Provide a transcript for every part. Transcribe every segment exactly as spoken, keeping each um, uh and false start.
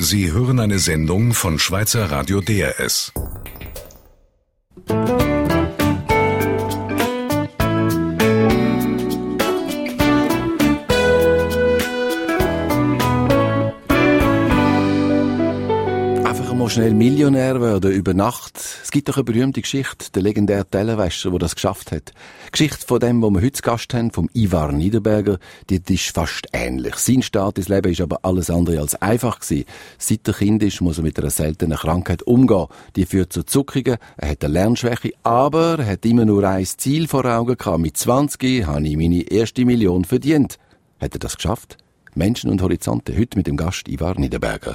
Sie hören eine Sendung von Schweizer Radio D R S. Schnell Millionär werden über Nacht. Es gibt doch eine berühmte Geschichte, der legendäre Tellerwäscher, der das geschafft hat. Die Geschichte von dem, wo wir heute zu Gast haben, vom Ivar Niederberger, die ist fast ähnlich. Sein Start ins Leben ist aber alles andere als einfach gewesen. Seit er Kind ist, muss er mit einer seltenen Krankheit umgehen. Die führt zu Zuckungen, er hat eine Lernschwäche, aber er hat immer nur ein Ziel vor Augen gehabt. Mit zwanzig habe ich meine erste Million verdient. Hat er das geschafft? Menschen und Horizonte, heute mit dem Gast Ivar Niederberger.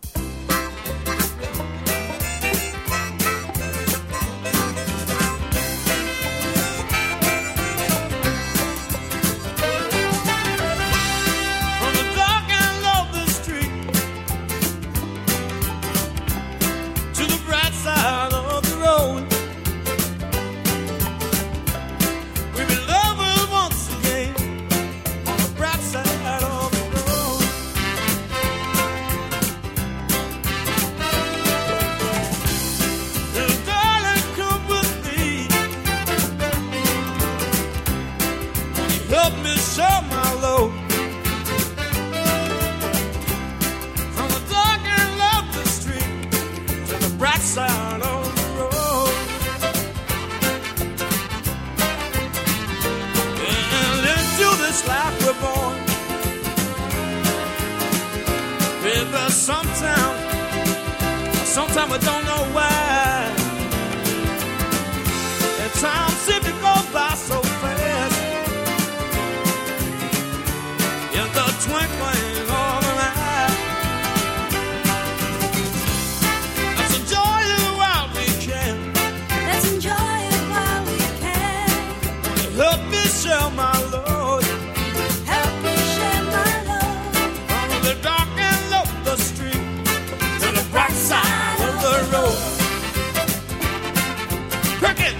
Sometimes I don't know why. And time seems to go by so fast. In the twinkling of an eye. Let's enjoy it while we can. Let's enjoy it while we can. Help me share my load. Help me share my load. From the dark and low the street to the bright side of the road. Cricket!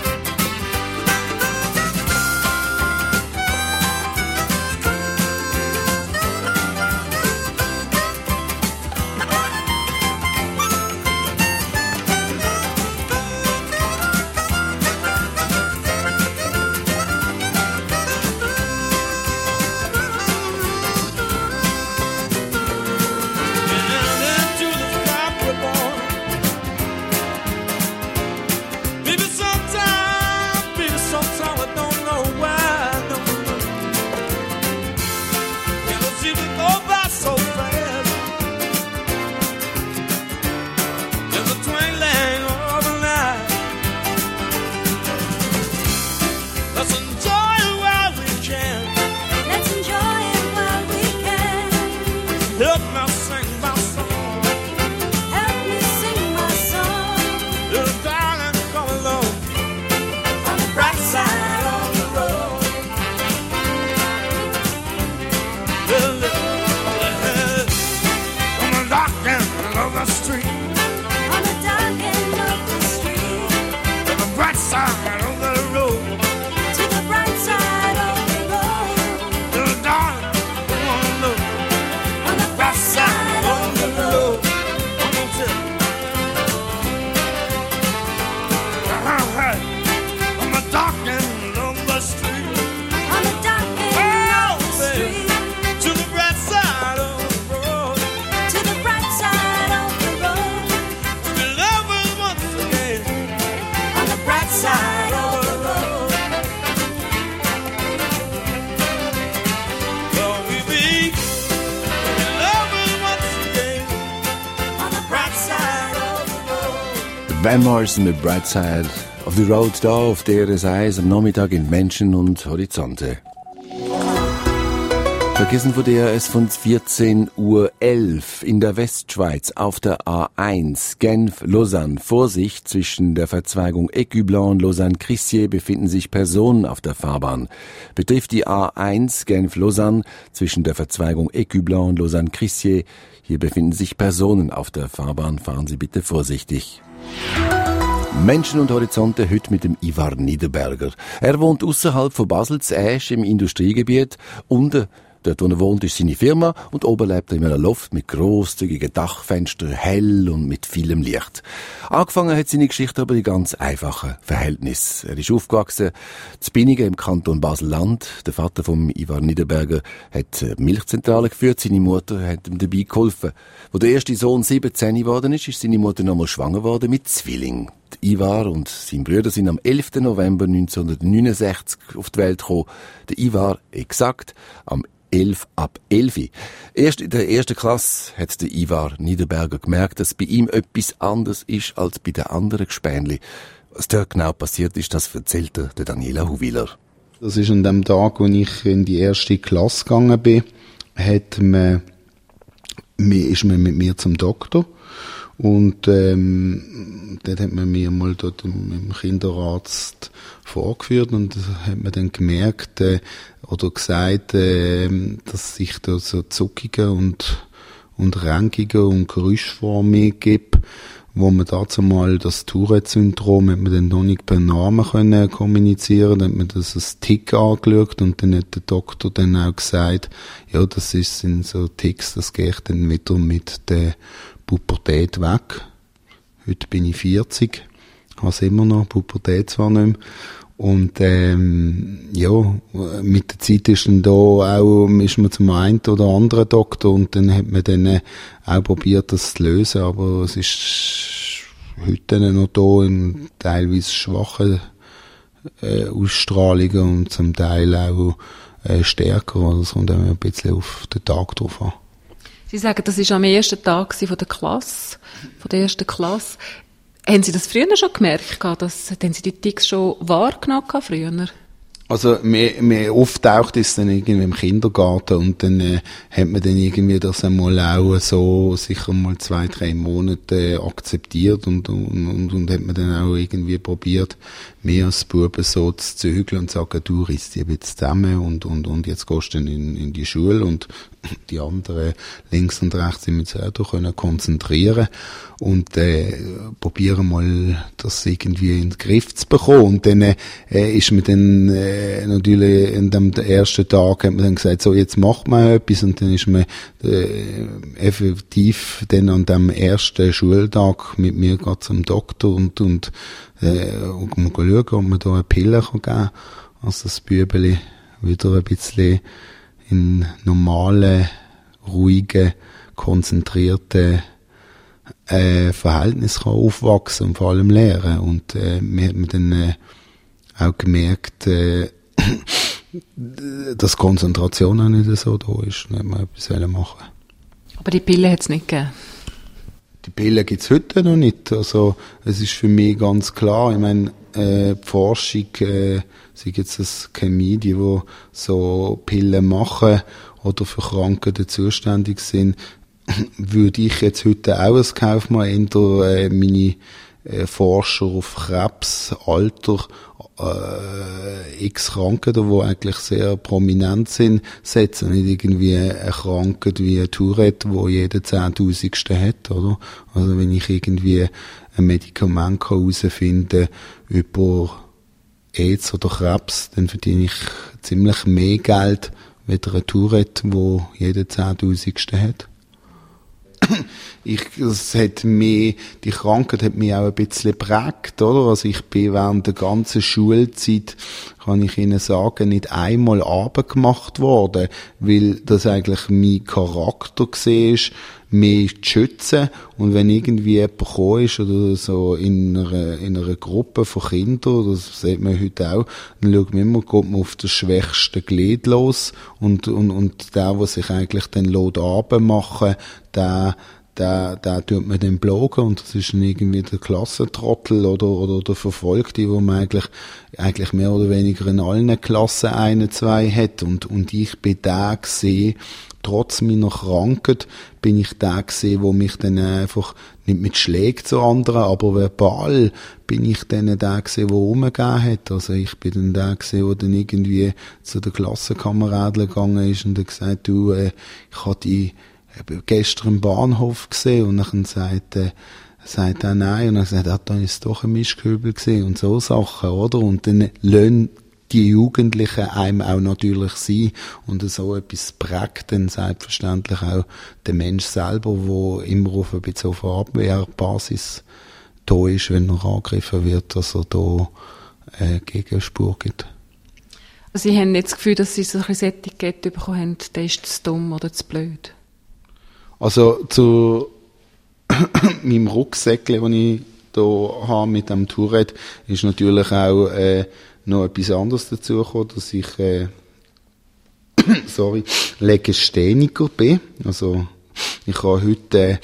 Van Morrison mit Bright Side of the Road da auf D R S eins am Nachmittag in Menschen und Horizonte. Vergessen von D R S von vierzehn Uhr elf in der Westschweiz auf der A eins Genf-Lausanne. Vorsicht, zwischen der Verzweigung Écublens und Lausanne-Crissier befinden sich Personen auf der Fahrbahn. Betrifft die A eins Genf-Lausanne zwischen der Verzweigung Écublens und Lausanne-Crissier. Hier befinden sich Personen auf der Fahrbahn. Fahren Sie bitte vorsichtig. Menschen und Horizonte heute mit dem Ivar Niederberger. Er wohnt außerhalb von Basel, Aesch im Industriegebiet, unter Dort, wo er wohnt, ist seine Firma und oben lebt er in einem Loft mit grosszügigen Dachfenstern, hell und mit vielem Licht. Angefangen hat seine Geschichte aber in ganz einfachen Verhältnissen. Er ist aufgewachsen zu Binningen im Kanton Basel-Land. Der Vater von Ivar Niederberger hat eine Milchzentrale geführt. Seine Mutter hat ihm dabei geholfen. Wo der erste Sohn siebzehn geworden ist, ist seine Mutter nochmal schwanger geworden mit Zwilling. Die Ivar und sein Bruder sind am elften November neunzehnhundertneunundsechzig auf die Welt gekommen. Der Ivar, exakt, am elf ab elf. Erst in der ersten Klasse hat der Ivar Niederberger gemerkt, dass bei ihm etwas anderes ist als bei den anderen Gespänli. Was dort genau passiert ist, das erzählt der Daniela Huwiler. Das ist an dem Tag, als ich in die erste Klasse gegangen bin, hat man, ist man mit mir zum Doktor. Und ähm, dort hat man mir mal dort im Kinderarzt vorgeführt und hat man dann gemerkt äh, oder gesagt, äh, dass sich da so Zuckungen und und Renkungen und Geräuschformen gibt, wo man dazu mal das Tourette-Syndrom, hat man dann noch nicht per Namen können kommunizieren, dann hat man das als Tick angeschaut und dann hat der Doktor dann auch gesagt, ja, das ist, sind so Ticks, das geht dann wieder mit der Pubertät weg. Heute bin ich vierzig, habe es immer noch, Pubertät zwar nicht mehr. Und ähm, ja, mit der Zeit ist dann da auch, ist man zum einen oder anderen Doktor und dann hat man dann auch probiert, das zu lösen, aber es ist heute noch da in teilweise schwachen äh, Ausstrahlungen und zum Teil auch äh, stärker, also es kommt ein bisschen auf den Tag drauf an. Sie sagen, das war am ersten Tag von der Klasse, von der ersten Klasse. Haben Sie das früher schon gemerkt, dass, haben Sie die Ticks schon wahrgenommen früher? Also, mir, mir oft taucht es dann irgendwie im Kindergarten und dann, äh, hat man dann irgendwie das einmal auch so, sicher mal zwei, drei Monate akzeptiert und, und, und, und hat man dann auch irgendwie probiert, mir als Buben so zu zügeln und zu sagen, du riss dich jetzt zusammen und, und, und jetzt gehst du dann in, in die Schule und die anderen links und rechts sind mit selber können konzentrieren und äh, probieren mal das irgendwie in den Griff zu bekommen und dann äh, ist man dann äh, natürlich in dem ersten Tag hat man dann gesagt, so jetzt macht man etwas und dann ist man äh, effektiv dann an dem ersten Schultag mit mir gerade zum Doktor und und äh, und mal schauen, ob man da eine Pille kann geben, also das Bübeli wieder ein bisschen in normale, ruhige, konzentrierte äh, Verhältnis kann aufwachsen und vor allem lernen. Und äh, mir hat man dann äh, auch gemerkt, äh, dass Konzentration auch nicht so da ist. Nicht mal etwas machen. Aber die Pille hat es nicht gegeben? Die Pille gibt es heute noch nicht. Also es ist für mich ganz klar, ich meine, äh, die Forschung, äh, sei jetzt das Chemie, die, die so Pillen machen oder für Krankheiten zuständig sind, würde ich jetzt heute auch als Kaufmann in der, äh, meine äh, Forscher auf Krebs, Alter, äh, x Krankheiten, die eigentlich sehr prominent sind, setzen. Nicht irgendwie eine Krankheit wie ein Tourette, wo jeder Zehntausendste hat, oder? Also wenn ich irgendwie ein Medikament herausfinden kann über AIDS oder Krebs, dann verdiene ich ziemlich mehr Geld wie ein Tourette, wo jeder Zehntausendste hat. Ich, das hat mich, die Krankheit hat mich auch ein bisschen geprägt, oder? Also ich bin während der ganzen Schulzeit, kann ich Ihnen sagen, nicht einmal abgemacht worden, weil das eigentlich mein Charakter war, mich zu schützen. Und wenn irgendwie jemand gekommen ist oder so in einer, in einer Gruppe von Kindern, das sieht man heute auch, dann schaut man immer, geht man auf das schwächste Glied los und, und, und der, der sich eigentlich dann abmachen lässt, der, der, der tut man dann blogen und das ist dann irgendwie der Klassentrottel oder, oder der Verfolgte, wo man eigentlich, eigentlich mehr oder weniger in allen Klassen eine, zwei hat und, und ich bin der gesehen, trotz meiner Krankheit bin ich der gesehen, wo mich dann einfach nicht mit Schlägen zu anderen, aber verbal bin ich dann der gesehen, der rumgegeben hat. Also ich bin dann der gesehen, der dann irgendwie zu den Klassenkameraden gegangen ist und hat gesagt, du, äh, ich habe die gestern im Bahnhof gesehen und dann sagt er, sagt er nein und dann sagt er, ah, da ist doch ein Mischköbel gesehen und so Sachen, oder? Und dann lassen die Jugendlichen einem auch natürlich sind. Und so etwas prägt dann selbstverständlich auch den Mensch selber, wo immer auf ein bisschen auf Abwehrbasis da ist, wenn er angegriffen wird, dass er da äh, Gegenspur gibt. Also Sie haben nicht das Gefühl, dass Sie so ein bisschen Etikett bekommen haben, der ist zu dumm oder zu blöd? Also zu meinem Rucksäckchen, den ich da habe mit dem Tourette, ist natürlich auch äh, noch etwas anderes dazugekommen, dass ich äh, sorry, Legastheniker bin. Also ich kann heute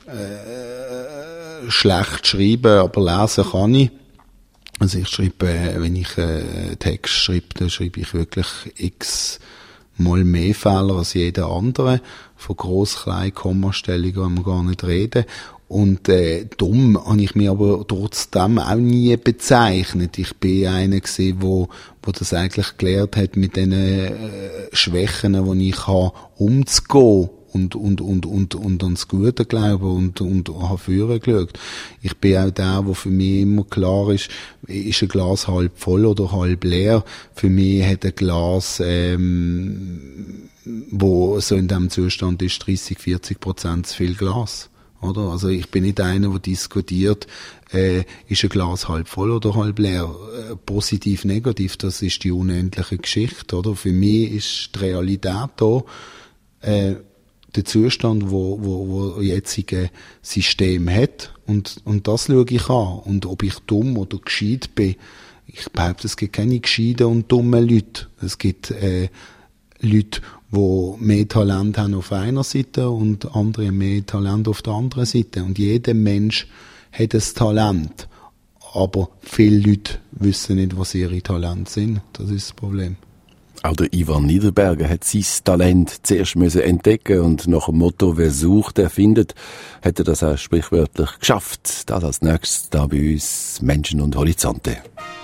äh, schlecht schreiben, aber lesen kann ich. Also ich schreibe, äh, wenn ich äh, Text schreibe, dann schreibe ich wirklich x mal mehr Fehler als jeder andere. Von gross, klein, Kommastellungen wollen wir gar nicht reden. Und äh, dumm habe ich mich aber trotzdem auch nie bezeichnet. Ich bin einer gewesen, wo, wo das eigentlich gelernt hat, mit den äh, Schwächen, die ich habe, umzugehen. Und, und, und, und, und ans Gute glauben und, und, und habe führen geschaut. Ich bin auch der, wo für mich immer klar ist, ist ein Glas halb voll oder halb leer. Für mich hat ein Glas, ähm, wo so in diesem Zustand ist, dreißig, vierzig Prozent zu viel Glas. Oder? Also ich bin nicht einer, der diskutiert, äh, ist ein Glas halb voll oder halb leer. Äh, positiv, negativ, das ist die unendliche Geschichte. Oder? Für mich ist die Realität da, äh, der Zustand, wo, wo, wo jetzige System hat. Und, und das schaue ich an. Und ob ich dumm oder gescheit bin, ich behaupte, es gibt keine gescheiten und dummen Leute. Es gibt äh, Leute, die mehr Talent haben auf einer Seite und andere mehr Talent auf der anderen Seite. Und jeder Mensch hat ein Talent. Aber viele Leute wissen nicht, was ihre Talente sind. Das ist das Problem. Auch der Ivan Niederberger hat sein Talent zuerst müssen entdecken und nach dem Motto «Wer sucht, der findet», hat er das auch sprichwörtlich geschafft. Das als nächstes da bei uns Menschen und Horizonte.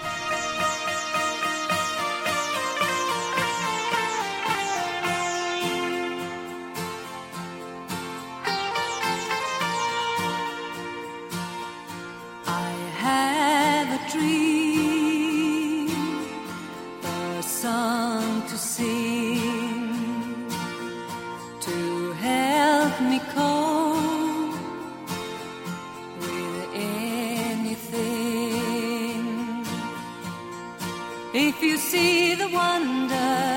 If you see the wonder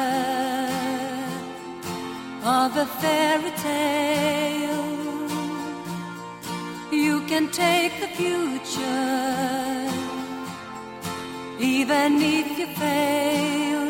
of a fairy tale, you can take the future, even if you fail.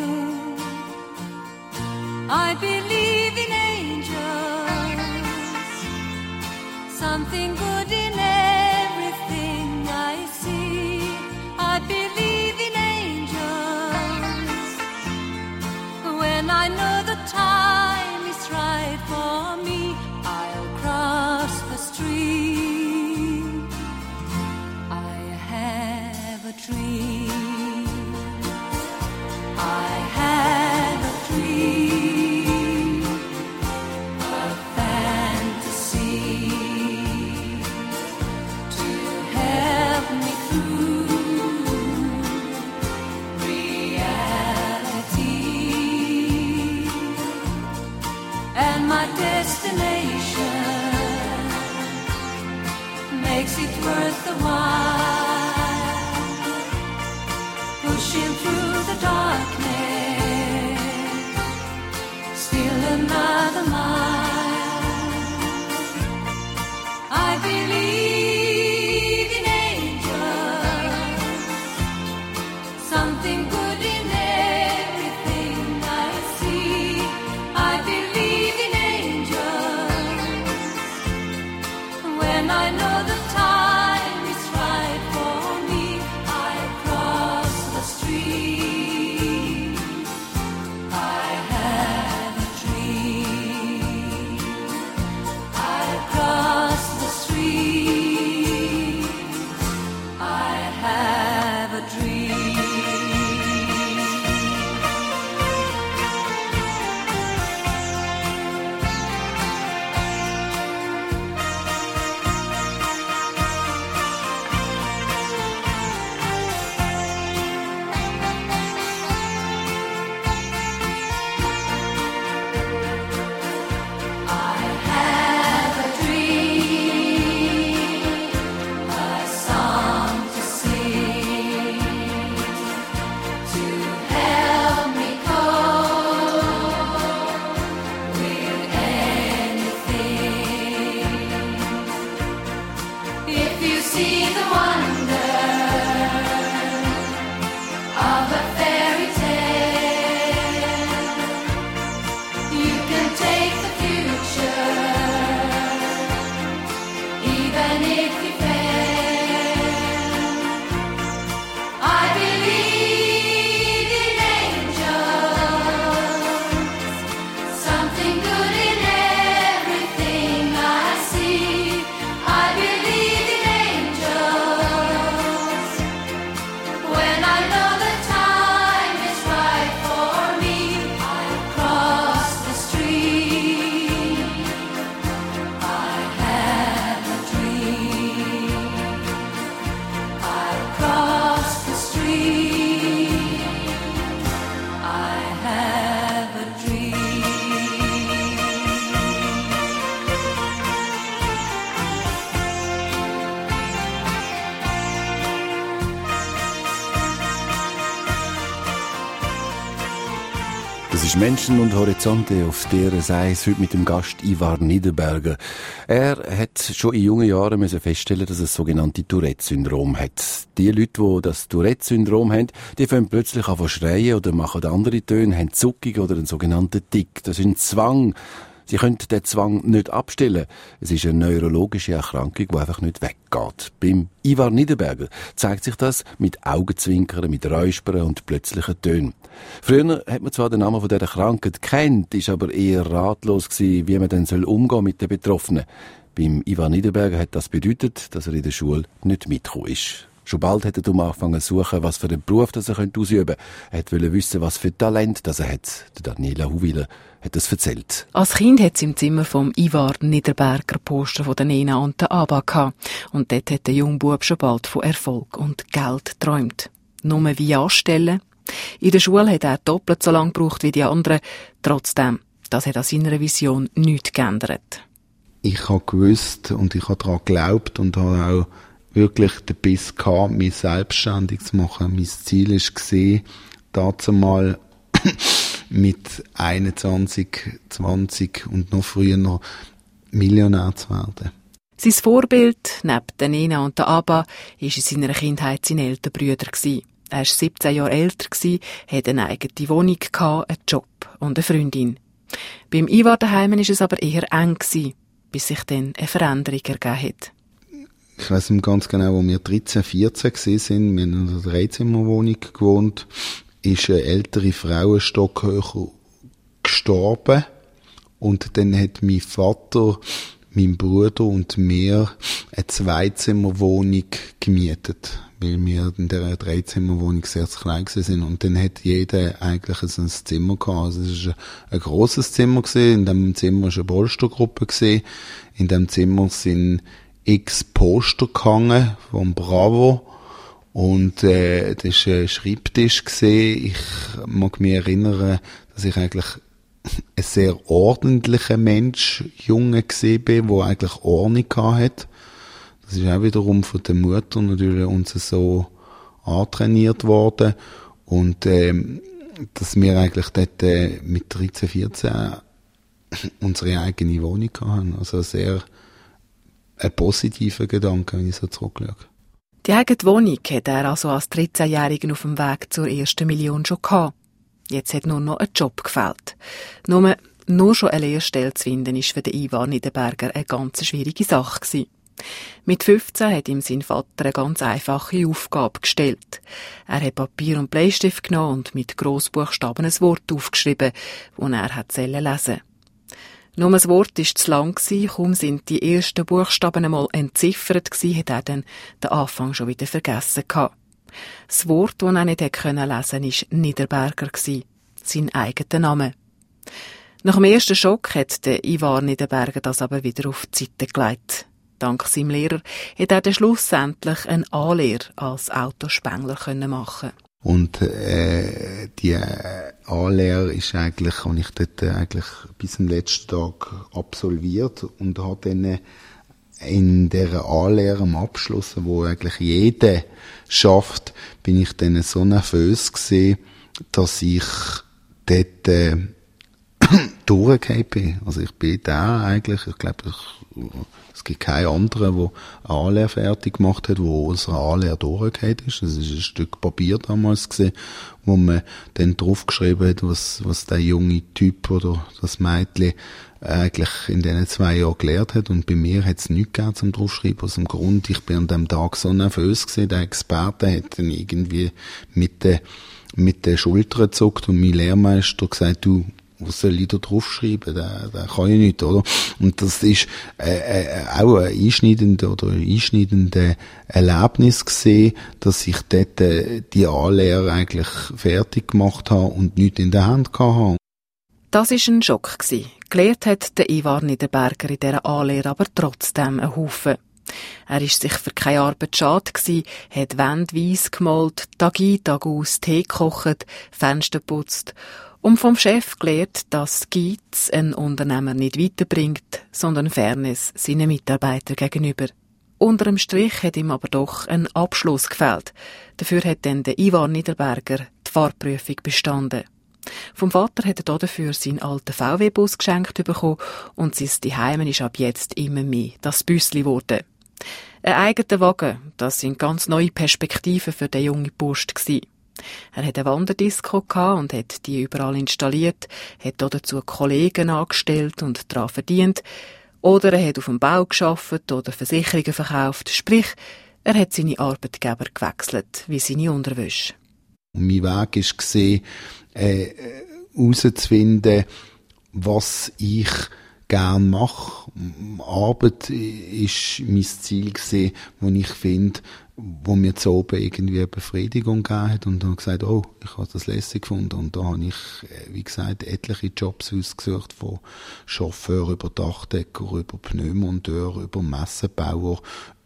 I believe in angels, something good in everything I see. I believe in angels, when I know the time is right for me, I'll cross the street. I have a dream, I have a dream, a fantasy to help me through reality, and my destination makes it worth the while, pushing through the darkness, still another mile. I believe in angels, something good in everything I see. I believe in angels, when I know the time is right for me, I cross the street. I have a dream, I cross the street. I have a dream. ist Menschen und Horizonte auf der Seis heute mit dem Gast Ivar Niederberger. Er hat schon in jungen Jahren müssen feststellen, dass er das sogenannte Tourette-Syndrom hat. Die Leute, die das Tourette-Syndrom haben, die fangen plötzlich an zu schreien oder machen andere Töne, haben Zuckung oder einen sogenannten Tic. Das ist ein Zwang. Sie können den Zwang nicht abstellen. Es ist eine neurologische Erkrankung, die einfach nicht weggeht. Beim Ivar Niederberger zeigt sich das mit Augenzwinkern, mit Räuspern und plötzlichen Tönen. Früher hat man zwar den Namen von dieser Krankheit kennt, ist aber eher ratlos gewesen, wie man dann soll umgehen mit den Betroffenen. Beim Ivar Niederberger hat das bedeutet, dass er in der Schule nicht mitgekommen ist. Schon bald hat er angefangen zu suchen, was für einen Beruf das er ausüben könnte. Er wollte wissen, was für Talent das er hat. Der Daniela Huwiler hat es erzählt. Als Kind hat sie im Zimmer vom Ivar Niederberger Poster von der Nena und der Abba gehabt. Und dort hat der junge Bub schon bald von Erfolg und Geld geträumt. Nur wie anstellen? In der Schule hat er doppelt so lange gebraucht wie die anderen. Trotzdem, das hat an seiner Vision nichts geändert. Ich habe gewusst und ich habe daran geglaubt und habe auch wirklich den Biss gehabt, mich selbstständig zu machen. Mein Ziel war, dazu mal mit einundzwanzig, zwanzig und noch früher noch Millionär zu werden. Sein Vorbild, neben der Nena und der Abba, war in seiner Kindheit sein älterer Bruder. Er war siebzehn Jahre älter, hatte eine eigene Wohnung, einen Job und eine Freundin. Beim Ivar daheim war es aber eher eng, bis sich dann eine Veränderung ergeben hat. Ich weiss nicht ganz genau, wo wir dreizehn, vierzehn gewesen sind. Wir haben in einer Dreizimmerwohnung gewohnt. Ist eine ältere Frau ein Stock höher gestorben. Und dann hat mein Vater, mein Bruder und mir eine Zweizimmerwohnung gemietet. Weil wir in dieser Dreizimmerwohnung sehr zu klein gewesen sind. Und dann hat jeder eigentlich ein Zimmer gehabt. Also es war ein, ein grosses Zimmer gewesen. In diesem Zimmer war eine Polstergruppe gewesen. In diesem Zimmer sind x Poster gehangen vom Bravo und äh, das war ein Schreibtisch gewesen. Ich mag mich erinnern, dass ich eigentlich ein sehr ordentlicher Mensch, Junge gewesen bin, der eigentlich Ordnung hatte. Das ist auch wiederum von der Mutter natürlich uns so antrainiert worden und ähm, dass wir eigentlich dort äh, mit dreizehn, vierzehn unsere eigene Wohnung hatten. Also sehr ein positiver Gedanke, wenn ich so zurückschaue. Die eigene Wohnung hat er also als dreizehnjährigen auf dem Weg zur ersten Million schon gehabt. Jetzt hat nur noch ein Job gefehlt. Nur, nur schon eine Lehrstelle zu finden, war für den Ivar Niederberger eine ganz schwierige Sache gewesen. Mit fünfzehn hat ihm sein Vater eine ganz einfache Aufgabe gestellt. Er hat Papier und Bleistift genommen und mit Grossbuchstaben ein Wort aufgeschrieben, das er hat lesen sollte. Nur das Wort war zu lang, kaum sind die ersten Buchstaben einmal entziffert gewesen, hat er dann den Anfang schon wieder vergessen gehabt. Das Wort, das er nicht lesen konnte, war Niederberger, sein eigener Name. Nach dem ersten Schock hat der Ivar Niederberger das aber wieder auf die Seite gelegt. Dank seinem Lehrer hat er dann schlussendlich eine A-Lehre als Autospengler machen. Und äh, die A-Lehre ist eigentlich, habe ich dort eigentlich bis zum letzten Tag absolviert und habe dann in dieser A-Lehre am Abschluss, wo eigentlich jeder schafft, bin ich dann so nervös gewesen, dass ich dort äh, durchgefallen bin. Also ich bin da eigentlich, ich glaube, ich, es gibt keinen anderen, der eine A-Lehre fertig gemacht hat, wo unsere A-Lehre durchgefallen ist. Es ist ein Stück Papier damals gewesen, wo man dann draufgeschrieben hat, was, was der junge Typ oder das Mädchen eigentlich in diesen zwei Jahren gelernt hat. Und bei mir hat es nichts gegeben zum draufschreiben. Aus dem Grund, ich bin an dem Tag so nervös gewesen. Der Experte hat dann irgendwie mit den, mit den Schultern gezuckt und mein Lehrmeister gesagt, du, was soll ich da draufschreiben? Der, der kann ich nicht, oder? Und das ist äh, äh, auch ein einschneidender oder ein einschneidender Erlebnis gesehen, dass ich dort äh, die A-Lehre eigentlich fertig gemacht habe und nichts in der Hand hatte. Das war ein Schock. Gelehrt hat der Ivar Niederberger in dieser A-Lehre aber trotzdem einen Haufen. Er war sich für keine Arbeit schade gewesen, hat Wände weiss gemalt, Tag ein, Tag aus Tee gekocht, Fenster putzt und vom Chef gelernt, dass Geiz einen Unternehmer nicht weiterbringt, sondern Fairness seinen Mitarbeitern gegenüber. Unter dem Strich hat ihm aber doch ein Abschluss gefehlt. Dafür hat dann der Ivar Niederberger die Fahrprüfung bestanden. Vom Vater hat er dafür seinen alten V W-Bus geschenkt bekommen und sein Zuhause ist ab jetzt immer mehr das Büssli geworden. Ein eigener Wagen, das sind ganz neue Perspektiven für den jungen Bursch gsi. Er hat eine Wanderdisco gehabt und hat die überall installiert, hat dazu Kollegen angestellt und daran verdient. Oder er hat auf dem Bau gearbeitet oder Versicherungen verkauft. Sprich, er hat seine Arbeitgeber gewechselt, wie seine Unterwäsche. Mein Weg war, äh, herauszufinden, was ich gerne mache. Arbeit ist mein Ziel gewesen, wo ich finde, wo mir zu oben irgendwie eine Befriedigung gegeben hat. Und dann habe ich gesagt, oh, ich habe das lässig gefunden. Und da habe ich, wie gesagt, etliche Jobs ausgesucht, von Chauffeur über Dachdecker, über Pneumonteur, über Messenbauer,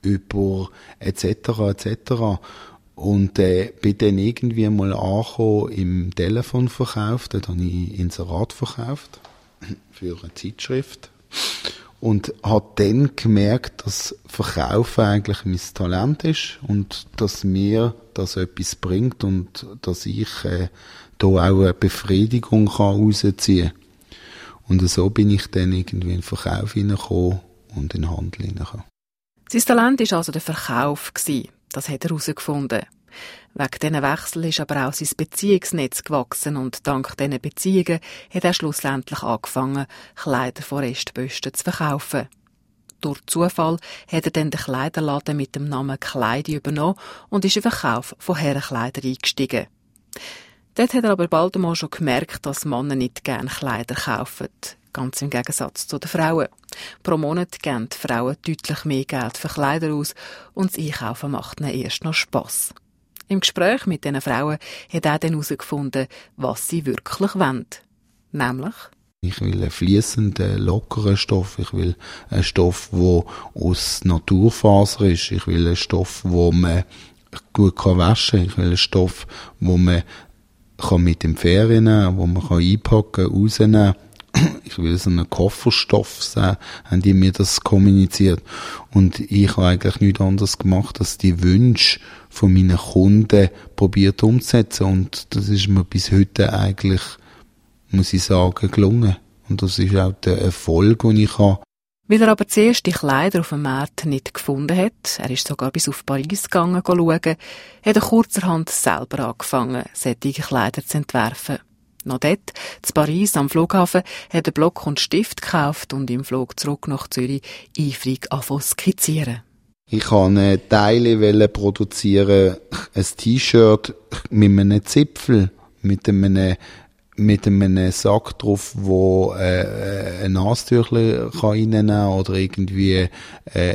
über et cetera et cetera. Und äh, bin dann irgendwie mal angekommen im Telefonverkauf. Dort habe ich Inserat verkauft für eine Zeitschrift. Und habe dann gemerkt, dass Verkaufen eigentlich mein Talent ist und dass mir das etwas bringt und dass ich äh, da auch eine Befriedigung kann rausziehen kann. Und so bin ich dann irgendwie in den Verkauf hineingekommen und in den Handel hineingekommen. Sein Talent war also der Verkauf. Das hat er herausgefunden. Wegen diesen Wechsel ist aber auch sein Beziehungsnetz gewachsen und dank diesen Beziehungen hat er schlussendlich angefangen, Kleider von Restbösten zu verkaufen. Durch Zufall hat er dann den Kleiderladen mit dem Namen Kleidi übernommen und ist in den Verkauf von Herrenkleidern eingestiegen. Dort hat er aber bald einmal schon gemerkt, dass Männer nicht gerne Kleider kaufen. Ganz im Gegensatz zu den Frauen. Pro Monat geben die Frauen deutlich mehr Geld für Kleider aus und das Einkaufen macht ihnen erst noch Spass. Im Gespräch mit diesen Frauen hat er dann herausgefunden, was sie wirklich wollen. Nämlich: Ich will einen fließenden, lockeren Stoff. Ich will einen Stoff, der aus Naturfaser ist. Ich will einen Stoff, den man gut waschen kann. Ich will einen Stoff, den man mit in die Ferien nehmen kann, den man einpacken kann, rausnehmen kann. Ich will so einen Kofferstoff sein, haben die mir das kommuniziert. Und ich habe eigentlich nichts anderes gemacht, als die Wünsche von meinen Kunden probiert umzusetzen. Und das ist mir bis heute eigentlich, muss ich sagen, gelungen. Und das ist auch der Erfolg, den ich habe. Weil er aber zuerst die Kleider auf dem Markt nicht gefunden hat, er ist sogar bis auf Paris gegangen, schauen, hat er kurzerhand selber angefangen, solche Kleider zu entwerfen. Noch dort, in Paris am Flughafen, hat er Block und Stift gekauft und im Flug zurück nach Zürich eifrig angefangen zu skizzieren. Ich wollte Teile produzieren, ein T-Shirt mit einem Zipfel, mit einem, mit einem Sack drauf, wo äh, ein Nasentüchler reinnehmen kann oder irgendwie äh,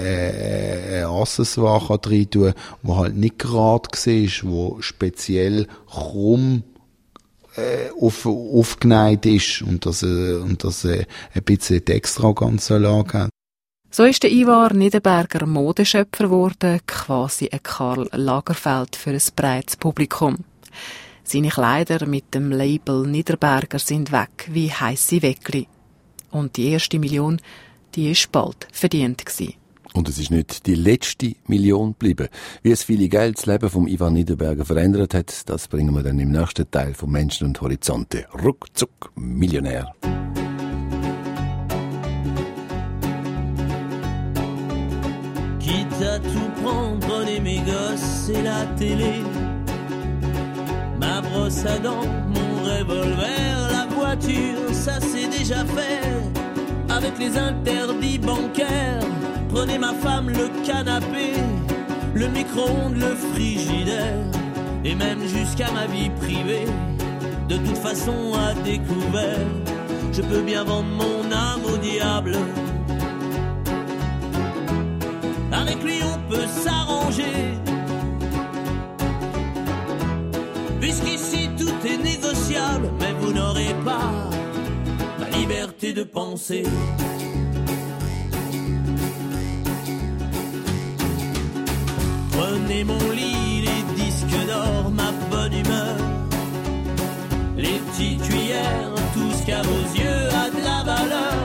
äh, ein Accessoire rein tun, wo halt nicht gerade war, wo speziell krumm Auf, aufgeneigt ist und dass, äh, und dass äh, ein bisschen die Extravaganz hat. So ist der Ivar Niederberger Modeschöpfer geworden, quasi ein Karl Lagerfeld für ein breites Publikum. Seine Kleider mit dem Label Niederberger sind weg wie heisse Weckli. Und die erste Million, die ist bald verdient gewesen. Und es ist nicht die letzte Million geblieben. Wie es viele Geld das Leben vom Ivar Niederberger verändert hat, das bringen wir dann im nächsten Teil von Menschen und Horizonte. Ruckzuck Millionär. Quitte à tout prendre, prenez mes gosses et la télé, ma brosse à dents, mon revolver, la voiture, ça c'est déjà fait, avec les interdits bancaires. Prenez ma femme, le canapé, le micro-ondes, le frigidaire, et même jusqu'à ma vie privée, de toute façon à découvert, je peux bien vendre mon âme au diable. Avec lui on peut s'arranger, puisqu'ici tout est négociable, mais vous n'aurez pas ma liberté de penser. Prenez mon lit, les disques d'or, ma bonne humeur, les petites cuillères, tout ce qu'à vos yeux a de la valeur,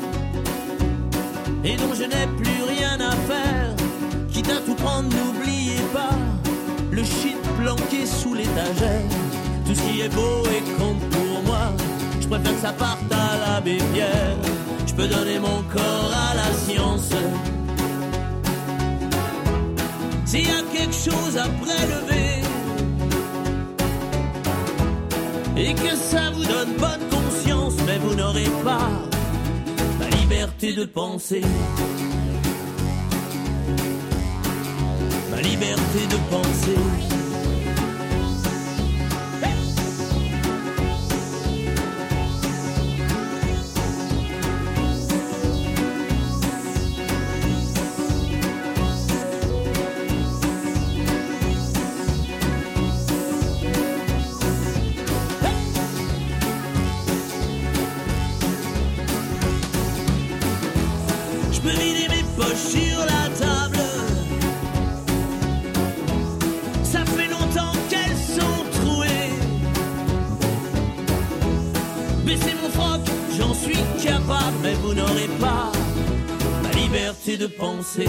et dont je n'ai plus rien à faire. Quitte à tout prendre, n'oubliez pas le shit planqué sous l'étagère. Tout ce qui est beau et compte pour moi, je préfère que ça parte à l'abbé Pierre. Je peux donner mon corps à la science. S'il y a quelque chose à prélever et que ça vous donne bonne conscience, mais vous n'aurez pas la liberté de penser. Ma liberté de penser. Je peux vider mes poches sur la table. Ça fait longtemps qu'elles sont trouées. Baisser mon froc, j'en suis capable, mais vous n'aurez pas la liberté de penser.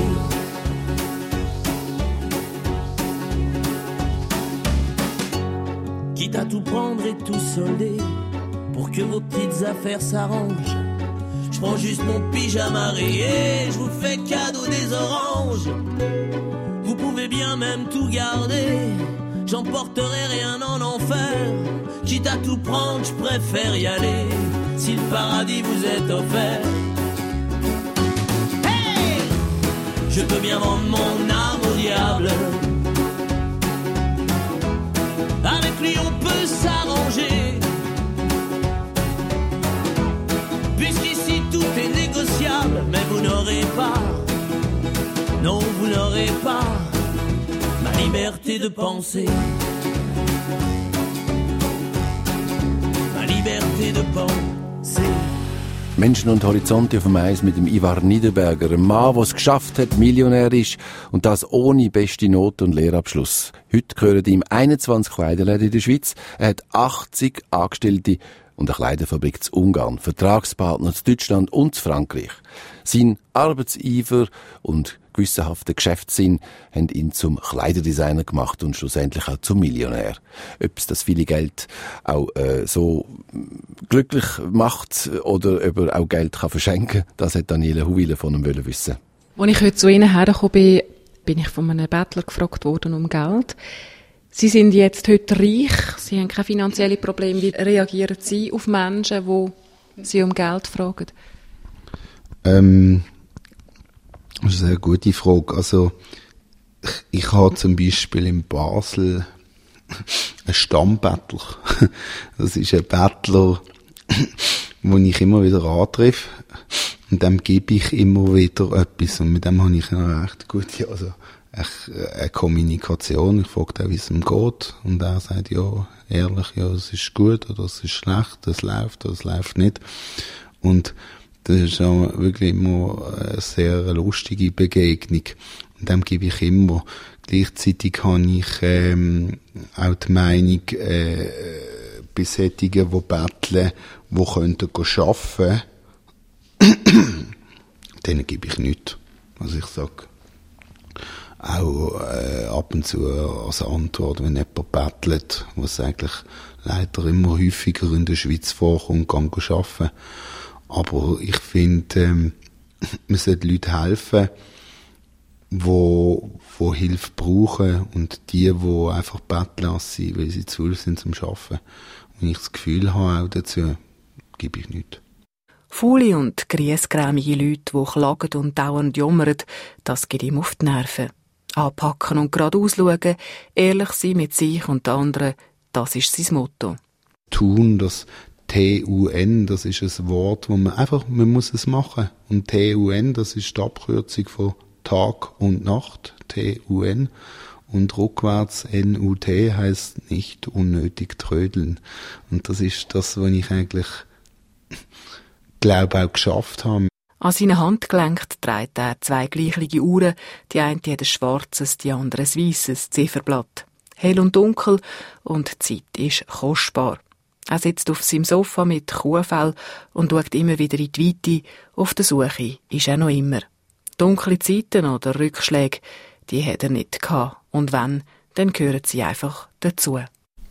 Quitte à tout prendre et tout solder pour que vos petites affaires s'arrangent. Je prends juste mon pyjama rayé, je vous fais cadeau des oranges. Vous pouvez bien même tout garder, j'emporterai rien en enfer. Quitte à tout prendre, je préfère y aller, si le paradis vous est offert. Hey! Je peux bien vendre mon âme au diable. Avec lui on peut s'arranger. Puisqu'ici tout est négociable, mais vous n'aurez pas, non vous n'aurez pas ma liberté de penser. Ma liberté de penser. Menschen und Horizonte auf dem Eis mit dem Ivar Niederberger, ein Mann, der es geschafft hat, Millionär ist und das ohne beste Note und Lehrabschluss. Heute gehören ihm einundzwanzig Kleiderläden in der Schweiz, er hat achtzig Angestellte und eine Kleiderfabrik zu Ungarn, Vertragspartner zu Deutschland und zu Frankreich. Sein Arbeitseifer und gewissenhafter Geschäftssinn haben ihn zum Kleiderdesigner gemacht und schlussendlich auch zum Millionär. Ob es das viele Geld auch äh, so glücklich macht oder ob er auch Geld kann verschenken, das hat Daniela Huwile von ihm wollen wissen. Als ich heute zu Ihnen hergekommen bin, bin ich von einem Bettler gefragt worden um Geld. Sie sind jetzt heute reich, Sie haben keine finanziellen Probleme. Wie reagieren Sie auf Menschen, die Sie um Geld fragen? Ähm, das ist eine sehr gute Frage. Also, ich, ich habe zum Beispiel in Basel einen Stammbettler. Das ist ein Bettler, den ich immer wieder antreffe. Und dem gebe ich immer wieder etwas. Und mit dem habe ich eine recht gute, also, eine Kommunikation. Ich frage auch, wie es ihm geht. Und er sagt, ja, ehrlich, ja, es ist gut oder es ist schlecht, es läuft oder es läuft nicht. Und das ist auch wirklich immer eine sehr lustige Begegnung. Und dem gebe ich immer. Gleichzeitig habe ich ähm, auch die Meinung, äh, bei solchen, die betteln, die könnten arbeiten, denen gebe ich nichts. Also ich sage, auch äh, ab und zu als Antwort, wenn jemand bettelt, was eigentlich leider immer häufiger in der Schweiz vorkommt, kann arbeiten. Aber ich finde, ähm, man sollte Leuten helfen, wo, wo Hilfe brauchen und die, die einfach betteln sind, weil sie zu faul sind zum Arbeiten. Wenn ich das Gefühl habe, auch dazu, gebe ich nichts. Faule und griesgrämige Leute, die klagen und dauernd jammern, das geht ihm auf die Nerven. Anpacken und geradeaus schauen, ehrlich sein mit sich und den anderen, das ist sein Motto. Tun, das T U N, das ist ein Wort, wo man einfach, man muss es machen. Und T U N, das ist die Abkürzung von Tag und Nacht, T U N. Und rückwärts N U T heisst nicht unnötig trödeln. Und das ist das, was ich eigentlich, glaube auch geschafft habe. An seinen Handgelenken trägt er zwei gleiche Uhren, die eine hat ein schwarzes, die andere ein weisses Zifferblatt. Hell und dunkel und die Zeit ist kostbar. Er sitzt auf seinem Sofa mit Kuhfell und schaut immer wieder in die Weite. Auf der Suche ist er noch immer. Dunkle Zeiten oder Rückschläge, die hat er nicht gehabt. Und wenn, dann gehören sie einfach dazu.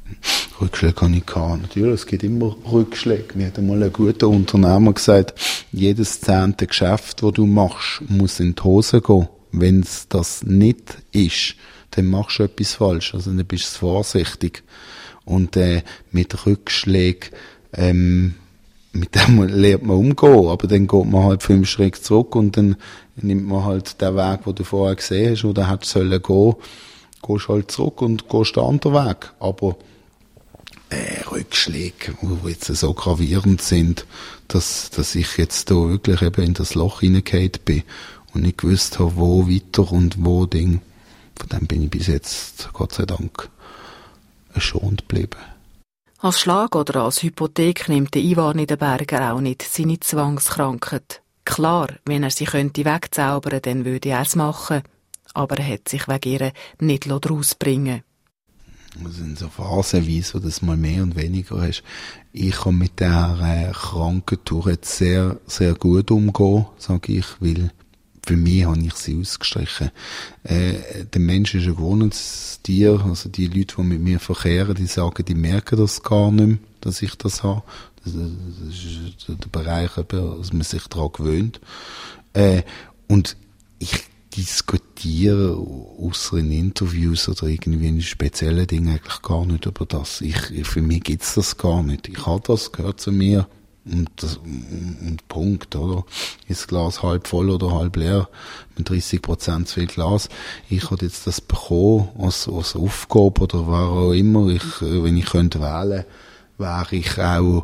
Rückschläge habe ich gehabt. Natürlich, es gibt immer Rückschläge. Mir hat einmal ein guter Unternehmer gesagt, jedes zehnte Geschäft, das du machst, muss in die Hose gehen. Wenn es das nicht ist, dann machst du etwas falsch. Also dann bist du vorsichtig. Und äh, mit Rückschlägen, ähm, mit dem lernt man umgehen. Aber dann geht man halt fünf Schritte zurück und dann nimmt man halt den Weg, den du vorher gesehen hast, oder hätte sollen gehen, gehst halt zurück und gehst den anderen Weg. Aber äh, Rückschläge, die jetzt so gravierend sind, dass, dass ich jetzt da wirklich eben in das Loch hineingefallen bin und nicht gewusst habe, wo weiter und wo Ding. Von dem bin ich bis jetzt, Gott sei Dank, schonend geblieben. Als Schlag oder als Hypothek nimmt der Ivar Niederberger auch nicht seine Zwangskrankheit. Klar, wenn er sie könnte wegzaubern, dann würde er es machen. Aber er hat sich wegen ihr nicht daraus bringen. Es sind so phasenweise, wo du das mal mehr und weniger hast. Ich kann mit dieser äh, Krankheit jetzt sehr, sehr gut umgehen, sage ich, weil für mich habe ich sie ausgestrichen. Äh, der Mensch ist ein gewohntes Tier, also die Leute, die mit mir verkehren, die sagen, die merken das gar nicht mehr, dass ich das habe. Das, das ist der Bereich, dass man sich daran gewöhnt. Äh, und ich diskutiere, ausser in Interviews oder irgendwie in speziellen Dingen, eigentlich gar nicht über das. Ich, für mich gibt's das gar nicht. Ich habe das, gehört zu mir. Und, das, und Punkt, oder? Ist das Glas halb voll oder halb leer? Mit dreißig Prozent zu viel Glas. Ich habe jetzt das bekommen, als, als Aufgabe oder was auch immer. Ich, wenn ich könnte wählen, wäre ich auch,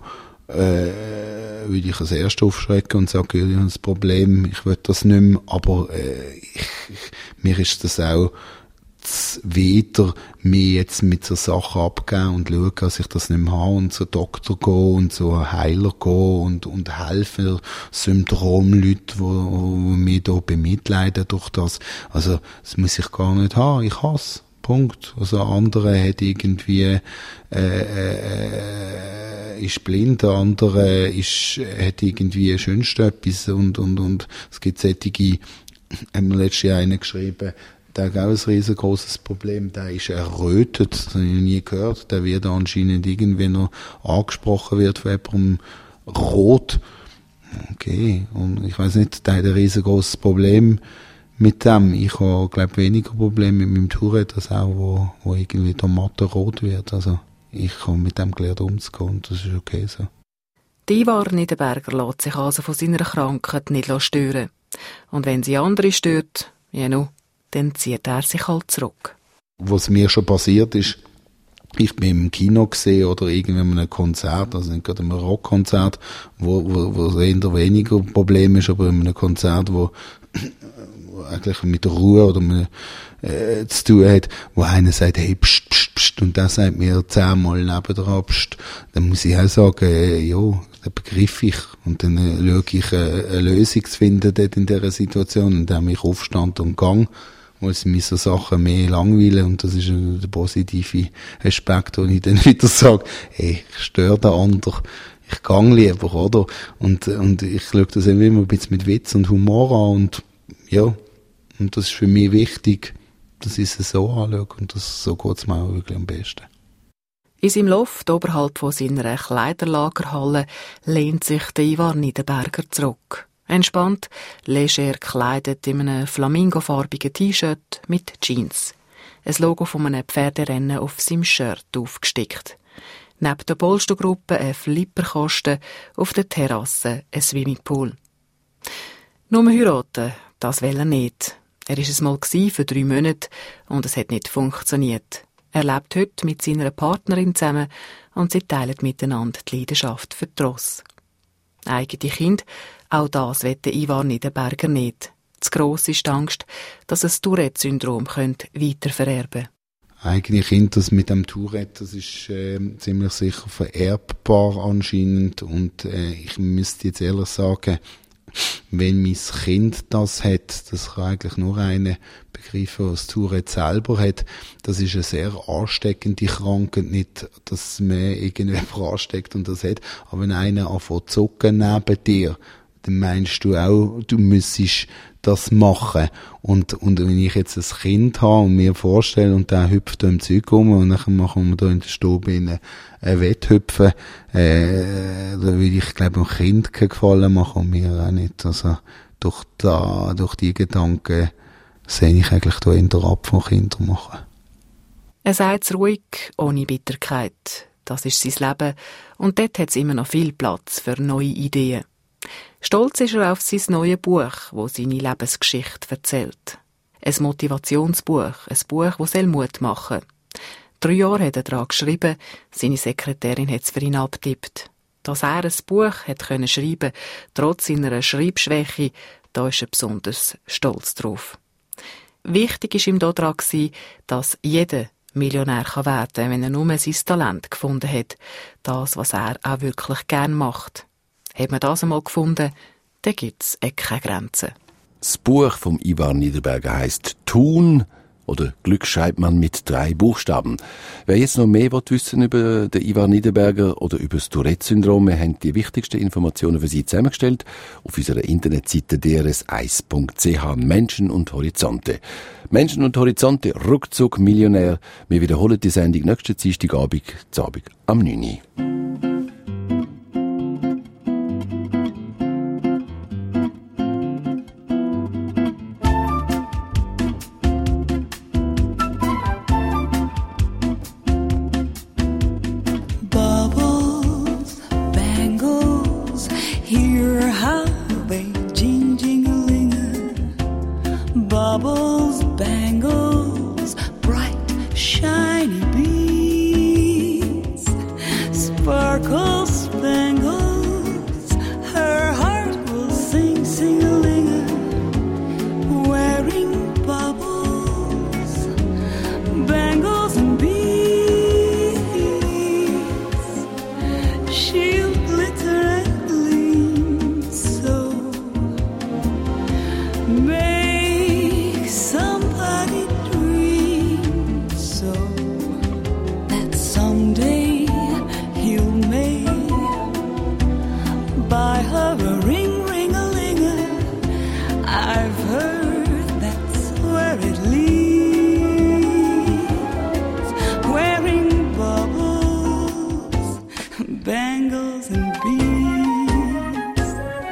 äh, würde ich als Erster aufschrecken und sagen, ja, ich habe das Problem, ich will das nicht mehr. Aber, äh, ich, ich, mir ist das auch, wieder mir jetzt mit so Sachen abgeben und schauen, dass ich das nicht mehr habe und zum Doktor gehen und zu einem Heiler gehen und, und helfen Syndromleute, die mich da bemitleiden durch das. Also, das muss ich gar nicht haben. Ich hasse. Punkt. Also, andere hat irgendwie, äh, äh, ist blind, der andere ist, hat irgendwie schönst etwas und, und, und, es gibt solche, haben wir letztes Jahr einen geschrieben, der hat auch ein riesengroßes Problem, der ist errötet, das habe ich noch nie gehört, der wird anscheinend irgendwie noch angesprochen wird von jemandem rot. Okay, und ich weiß nicht, der hat ein riesengroßes Problem mit dem. Ich habe, glaube weniger Probleme mit meinem Tourette, als auch, wo, wo irgendwie Tomate rot wird. Also, ich habe mit dem gelernt umzugehen und das ist okay so. Die Ivar Niederberger lässt sich also von seiner Krankheit nicht stören. Und wenn sie andere stört, ja nu, dann zieht er sich halt zurück. Was mir schon passiert ist, ich bin im Kino gesehen oder irgendwie in einem Konzert, also nicht gerade in einem Rockkonzert, wo, wo, wo eher weniger Problem ist, aber in einem Konzert, wo, wo eigentlich mit der Ruhe oder mit, äh, zu tun hat, wo einer sagt, hey, pst, pst, pst, und der sagt mir zehnmal nebendran, pst, dann muss ich auch sagen, äh, ja, das begriff ich. Und dann äh, schaue ich, äh, eine Lösung zu finden dort in dieser Situation, indem ich aufstand und gang, weil es mich so Sachen mehr langweilen, und das ist äh, der positive Aspekt, wo ich dann wieder sage, hey, ich störe den anderen, ich gang lieber, oder? Und, und ich schaue das immer ein bisschen mit Witz und Humor an, und ja, und das ist für mich wichtig, dass ich es so anschaue, und das, so geht es mir auch wirklich am besten. In seinem Loft oberhalb von seiner Kleiderlagerhalle lehnt sich der Ivar Niederberger zurück. Entspannt, leger gekleidet in einem flamingofarbigen T-Shirt mit Jeans. Ein Logo von einem Pferderennen auf seinem Shirt aufgestickt. Neben der Polstergruppe ein Flipperkasten, auf der Terrasse ein Swimmingpool. Nur heiraten, das will er nicht. Er war es mal für drei Monate und es hat nicht funktioniert. Er lebt heute mit seiner Partnerin zusammen und sie teilen miteinander die Leidenschaft für die Rosse. Eigene Kind, auch das will der Ivar Niederberger nicht. Zu gross ist die Angst, dass ein Tourette-Syndrom weiter vererben könnte. Eigene Kind, das mit dem Tourette, das ist äh, ziemlich sicher vererbbar anscheinend, und äh, ich müsste jetzt ehrlich sagen, wenn mein Kind das hat, das kann eigentlich nur eine begreifen, was Tourette selber hat, das ist eine sehr ansteckende Krankheit, nicht, dass man irgendjemand ansteckt und das hat, aber wenn einer anfängt zu zucken neben dir, dann meinst du auch, du müsstest das machen. Und, und wenn ich jetzt ein Kind habe und mir vorstelle, und der hüpft da im Zeug rum, und dann machen wir da in der Stube ein Wetthüpfen, äh, da würde ich, glaube ich, dem Kind keinen Gefallen machen und mir auch nicht. Also, durch da, durch die Gedanken sehe ich eigentlich da in der Ab von Kindern machen. Er sagt es ruhig, ohne Bitterkeit. Das ist sein Leben und dort hat es immer noch viel Platz für neue Ideen. Stolz ist er auf sein neues Buch, wo seine Lebensgeschichte erzählt. Ein Motivationsbuch, ein Buch, das Mut machen soll. Drei Jahre hat er daran geschrieben, seine Sekretärin hat es für ihn abgetippt. Dass er ein Buch hat können schreiben, trotz seiner Schreibschwäche, da ist er besonders stolz drauf. Wichtig war ihm daran, dass jeder Millionär werden kann, wenn er nur sein Talent gefunden hat. Das, was er auch wirklich gern macht. Hat man das einmal gefunden, dann gibt es keine Grenzen. Das Buch vom Ivar Niederberger heisst «Tun» oder «Glück schreibt man mit drei Buchstaben». Wer jetzt noch mehr wissen will über den Ivar Niederberger oder über das Tourette-Syndrom, wir haben die wichtigsten Informationen für Sie zusammengestellt auf unserer Internetseite d r s eins punkt c h. Menschen und Horizonte. Menschen und Horizonte, ruckzuck Millionär. Wir wiederholen die Sendung nächsten Dienstagabend, Abend am neun Uhr. Bubbles, bangles, bright, shiny beads, sparkle spangles, her heart will sing, sing-a-ling-a, wearing bubbles, bangles and beads, she'll glitter and gleam so. Make somebody dream so that someday he'll make buy her a ring, ring-a-ling-a. I've heard that's where it leads, wearing bubbles, bangles and beads.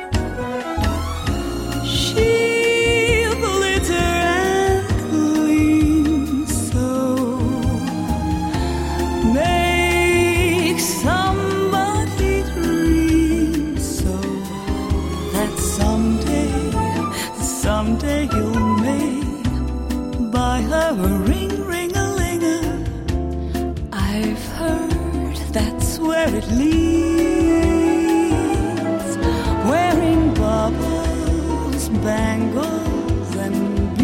She'll glitter and gleam so, make somebody dream so that someday, someday you'll make buy her a ring, ring-a-ling-a. I've heard that's where it leads, wearing bubbles, bangles and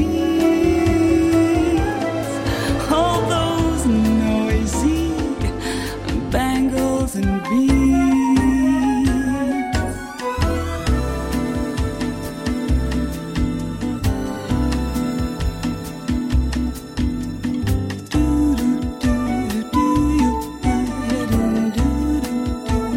beads, all those noisy bangles and beads. Do do do do you do do do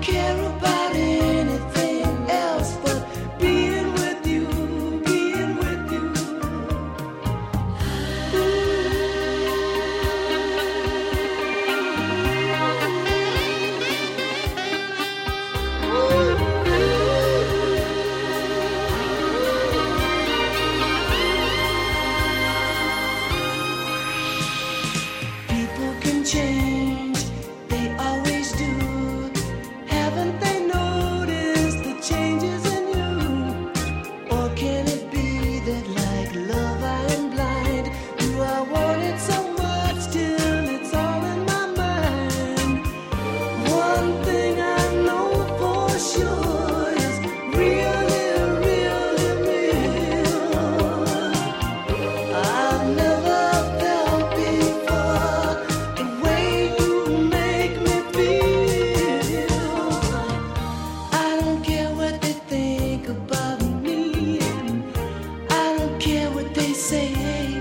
care about anything else but being with you, being with you. People can change, they always do. Haven't they noticed the changes in you? Or can it be that like love I am blind? Do I want it so much till it's all in my mind? One thing I know for sure is really, really real. I've never felt before the way you make me feel. I don't care what they think about me. I don't care what they say.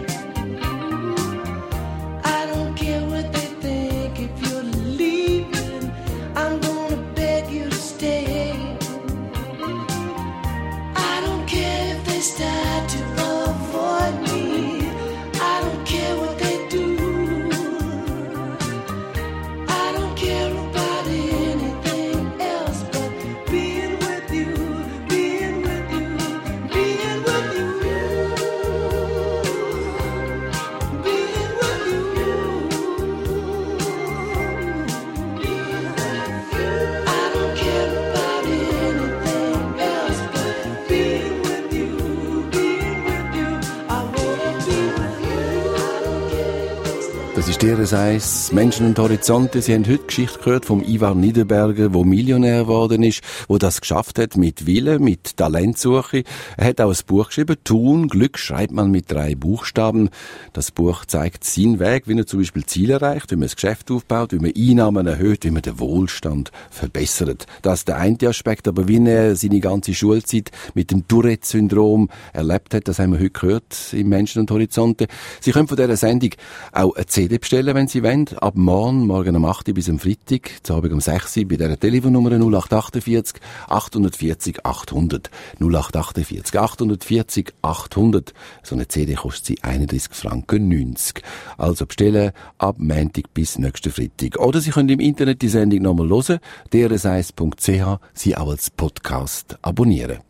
I don't care what they think. If you're leaving, I'm gonna beg you to stay. I don't care if they start to avoid me. I don't care what they do. I don't care about anything else but being with you, being with you, being with you, being with you. I don't care about anything else but being with you, being with you. I wanna be with you. I don't care if they start. Das ist ihres Eis. Menschen und Horizonte. Sie haben heute Geschichte gehört vom Ivar Niederberger, der Millionär geworden ist, der das geschafft hat mit Wille, mit Talentsuche. Er hat auch ein Buch geschrieben, Tun, Glück schreibt man mit drei Buchstaben. Das Buch zeigt seinen Weg, wie er zum Beispiel Ziele erreicht, wie man das Geschäft aufbaut, wie man Einnahmen erhöht, wie man den Wohlstand verbessert. Das ist der eine Aspekt, aber wie er seine ganze Schulzeit mit dem Tourette-Syndrom erlebt hat, das haben wir heute gehört im Menschen und Horizonte. Sie können von dieser Sendung auch eine C D bestellen, wenn Sie wollen. Ab morgen, morgen um acht Uhr bis am Freitag, zu Abend um sechs Uhr bei dieser Telefonnummer null acht achtundvierzig achthundertvierzig achthundert. null acht achtundvierzig achthundertvierzig achthundert. So eine C D kostet sie einunddreißig Franken neunzig. Also bestellen ab Montag bis nächsten Freitag. Oder Sie können im Internet die Sendung nochmal hören, d r s eins punkt c h, sie auch als Podcast abonnieren.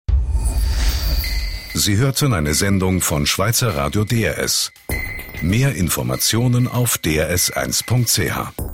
Sie hörten eine Sendung von Schweizer Radio D R S. Mehr Informationen auf d r s eins punkt c h.